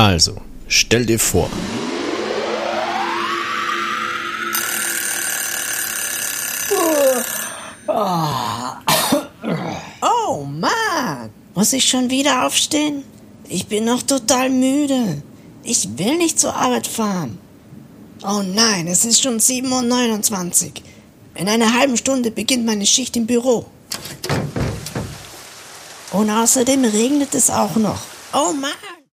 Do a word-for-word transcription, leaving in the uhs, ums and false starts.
Also, stell dir vor. Oh Mann, muss ich schon wieder aufstehen? Ich bin noch total müde. Ich will nicht zur Arbeit fahren. Oh nein, es ist schon sieben Uhr neunundzwanzig. In einer halben Stunde beginnt meine Schicht im Büro. Und außerdem regnet es auch noch. Oh Mann!